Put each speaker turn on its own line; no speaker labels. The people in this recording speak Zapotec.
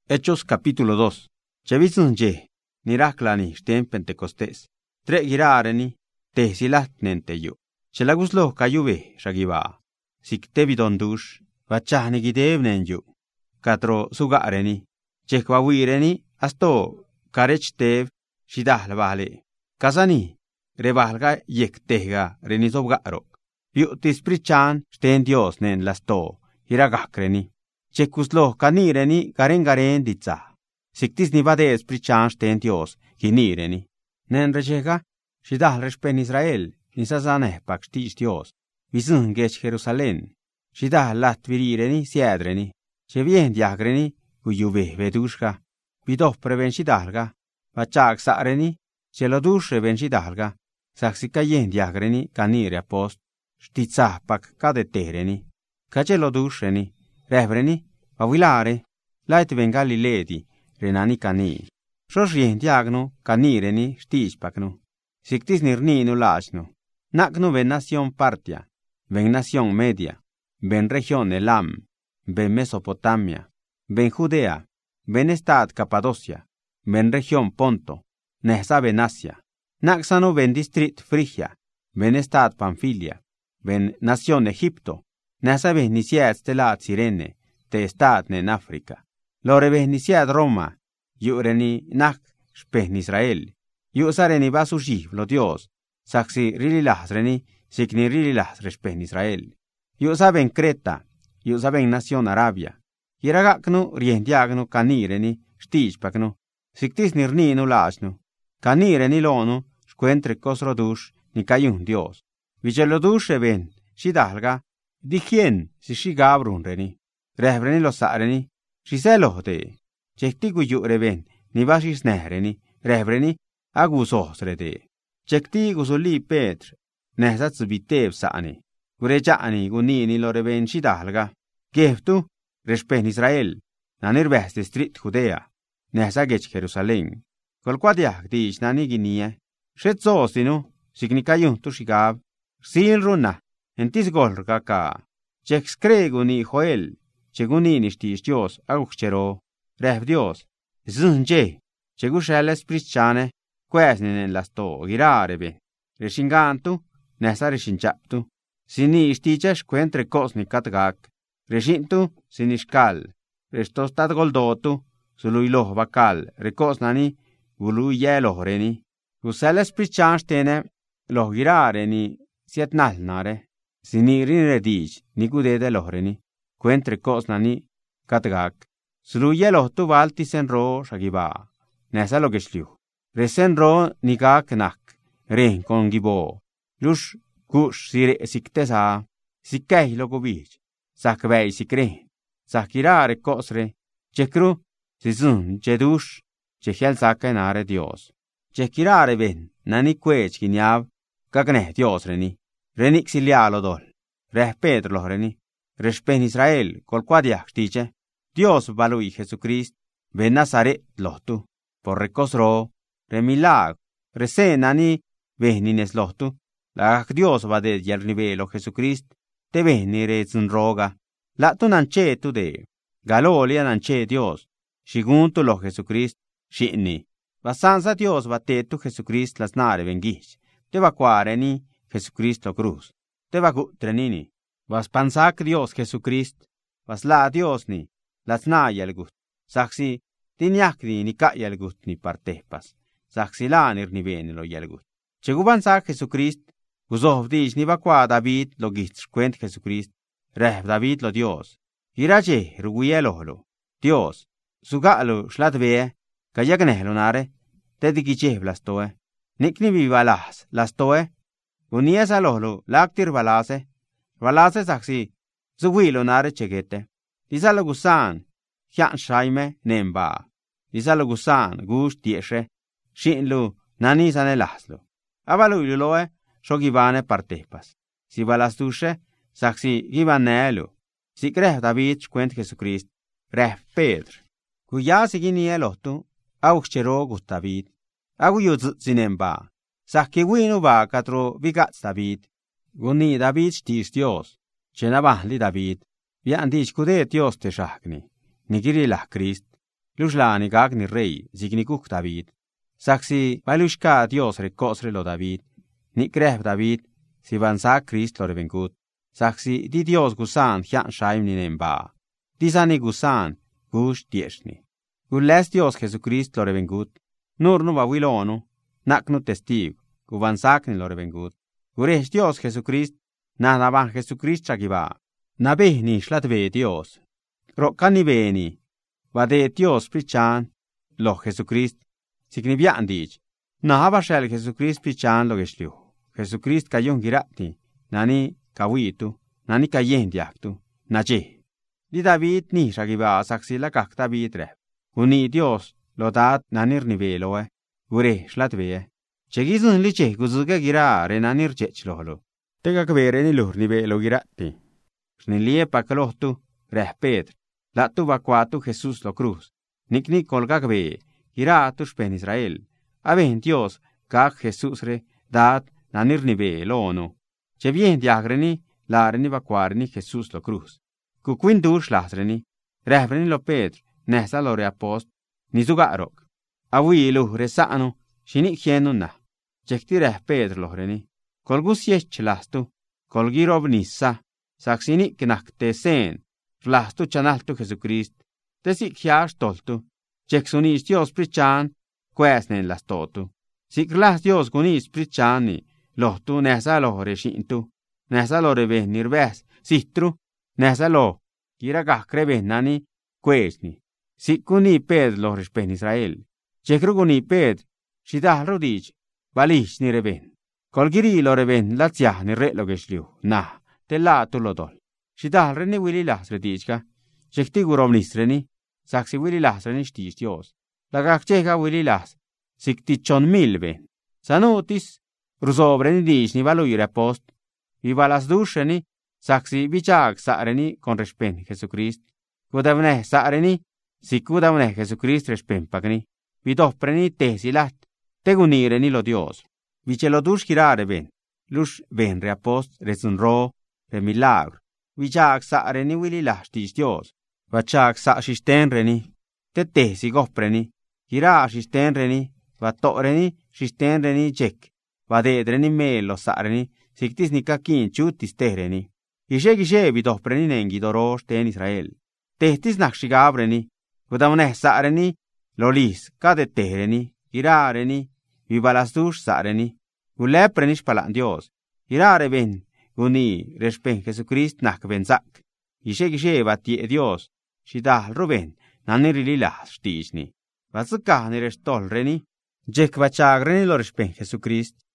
Hechos capítulo 2. Chevizun je, niraklani shten Pentecostés. Tre girareni, te silat nenteyu. Chelaguslo kayube shagiba. Siktebi dondush, vachani gidev nenyu. Katro sugareni. Chekwawireni, asto karechdev, shidahl vale. Kazani, rebalga yektega renizobgarok. Piutis prichan, shten Dios nen lasto, hiragakreni. Chekuslo kanireni garen ditza. Siktis ni vades prichan shten Dios kinireni. Nen rejega, shidal respen Israel, nisazane pak shtish Dios. Vizun gech Jerusalén. Shidal lat virireni siedreni. Chevien diagreni, kuyube vedushka. Vidoh preven shidalga. Vachak sareni, chelodush reven shidalga. Saksikayen diagreni kanire apost. Shtitza pak kadetereni. Kachelodusheni. Revreni, avilare, lait vengali ledi, renani cani. Shosrien diagno, canireni, stispacno. Sictis nirninu lachno. Nacno ven nación Partia, ven nación Media, ven región Elam, ven Mesopotamia, ven Judea, ven estad Capadocia, ven región Ponto, nehsa ven Asia. Naxano ven distrit Frigia, ven estad Panfilia, ven nación Egipto. Nasa behnisiad stelat Sirene, te estad en África. Lore behnisiad Roma, yureni nak spehn Israel. Yusareni basushi lo Dios, saxi rililas reni, signi rililas respehn Israel. Yusaben Creta, yusaben nación Arabia. Hiragaknu riendiagnu canireni, stijpaknu, sigtis nirninu lachnu. Canireni lonu, squentre cosrodush, ni cayun Dios. Vicelodush ben, shidalga, Dijien, si shigabrun reni, rehreni lo sareni, shiselo de, chektigu yureben, ni bashis nehreni, rehreni, agusos rede. Chektigu suli Petr, nehsats bitev sani, gurejani gunini lo reben shidalga, geftu, respen Israel, nanirves distrit Judea, nehsagech Jerusalén, colquadiak dish nani ginie, shetzosinu, signicayun tu shigab, sin runa. Entis golga ka. Chex crego ni Joel. Cheguni ni shtish Dios aguchero. Rev Dios. Zunje. Chegushales prichane. Quesnin en lasto girarebe. Reshingantu. Nesa reshinchaptu. Sini shtichesh quentre cosni katgak. Reshintu sinishkal. Restostad goldotu. Suluilo bakal. Recosnani. Gulu yelo reni. Gusales prichan stene. Lo girareni. Sietnal nare. Sinirin redij, nigude de lohreni, quentre cosnani, katgak. Sluye lohtu valtisen ro shagiba, nesa logeshliu. Resen ro nigak nak, ren con gibo. Lush gush sire siktesa, sikkei logobich, sakvei sikre, sakirare kosre, chekru, sizun, chedush, chehiel sakenare Dios. Chekirare ben, nani quech giniav, kagne Dios reni. Renix ilialo dol. Reh Pedro reni. Respen Israel, colquadiak stiche. Dios valui Jesucrist. Ben Nazaret lohtu. Por recosro. Remilag. Resenani. Venines lohtu. Lag Dios va de yel nivelo Jesucrist. Te venire zun roga. La tu nanche tu de. Galolia nanche Dios. Shiguntu lo Jesucrist. Shini. Basanza Dios va te tu Jesucrist las nare vengish. Te vacuareni. Jesucristo cruz. Te va trenini. Vas pansak Dios Jesucrist. Vas la Dios ni. Las na yelgut. Saxi. Tiniakni ni ka yelgut ni partepas. Saxi la ni bene lo yelgut. Cheguban sak Jesucrist. Guzov dish ni vakua David lo git quent Jesucrist. Reh David lo Dios. Hiraje ruguyelohlo. Dios. Sugalo shlatve. Kayagnehlo nare. Te dikiche blastoe. Nikni vivalas. Lastoe. Unies a lohlo, lactir balase. Balase saxi, zuwilo nare chegete. Disalo gusan, hian shaime nemba. Disalo gusan, gush tieshe. Shinlu, nani sane laslo. Abalu iluloe, shogivane partepas. Si balastushe, saxi givanelo. Si creh David quent Jesucrist, reh Pedro. Cuya sigini elohtu, auchero gus David. Aguyuz zinemba. Saki winu ba katro vigats David. Guni David shtish Dios. Chenabahli David. Vian dish kude Dios te shakni. Nigiri lah Christ. Luxlani gagni rey zigni guk David. Saxi balushka Dios recosre lo David. Ni gref David si vansa Christ lo revengut. Saxi di Dios gusan hian shaim ni nemba. Disani gusan gush tieshni. Gules Dios Jesucrist lo revengut. Nur nu babilonu, naknu testig, guvansak ni lo revengut. Guresh Dios Jesucrist, na van Jesucrist chagiva. Na behni shlatve Dios. Rokani beni. Vade Dios prichan lo Jesucrist. Signibian dich. Na hava shel Jesucrist prichan lo geshliu. Jesucrist kayun girati. Nani kawitu. Nani kayen diaktu. Naje. Di David ni shagiva saksila kak David re. Uni Dios lo dat nanir niveloe. Gure shlatve. Chegizun liche guzuga gira renanir chechlohlo. Tega kvere ni lur nivelo girati. Snilie paklohtu reh Pedro. Latu vacuatu Jesús lo cruz. Nikni colgagbe, gira tushpen Israel. Aben Dios, gag Jesús re, dat nanir nive lo onu. Che bien diagreni, lareni vacuareni Jesús lo cruz. Cuquindur lasreni, rehreni lo Pedro, nesa lo reapost, nizugarok. Awi lu resano, shinik hienuna. Chekti reh Pedro lo reni. Colgus yech lastu, colgirob nissa, saxini knakte sen. Vlastu chanaltu Jesucrist, tesik hiash toltu, cheksunis Dios prichan, quesnen las totu. Sik las Dios gunis prichani, lohtu nesa lo reshintu, nesa lo reben nirves, sitru, nesa lo, kira krebenani, quesni. Sik guni Ped lo respen Israel, chekru guni Ped, shidah rodich, balish ni reben. Colgiri lo reben latsiah ni re lo geshliu, nah, te la tu lo dol. Shidal reni wili lasre dichka, shekti gurovnis reni, saksi wili lasreni shtish Dios. Lagak cheka wili las, sikti chon milben. Sanutis, rusobreni dish ni valuire post, vivalas dusheni, saksi bichag sareni con respen Jesucrist. Gudavne sareni, sikudavne Jesucrist respen pagni, vidopreni tesilat, tegunireni lo Dios. Vichelo dush girare ben, lush ben reapost, rezunro, re milagro. Vichag sareni wili lashtish Dios. Vachag sa shistenreni. Tete si gopreni. Gira shistenreni. Vatoreni shistenreni jek. Vadedreni melo sareni. Siktis nikakin chutis tereni. Gishe vidopreni nengi dorosh ten Israel. Tehtis nakshigabreni. Gudamne sareni. Lolis kadetereni. Girareni. Vivalasdush sareni. Guleprenish palan Dios. Girare ben. Guni respen Jesucrist nak benzak. Gishe batie Dios. Shidal ruben. Nanirili shtishni. Vazuka ni restol reni. Jek vachag reni lo respen Jesucrist.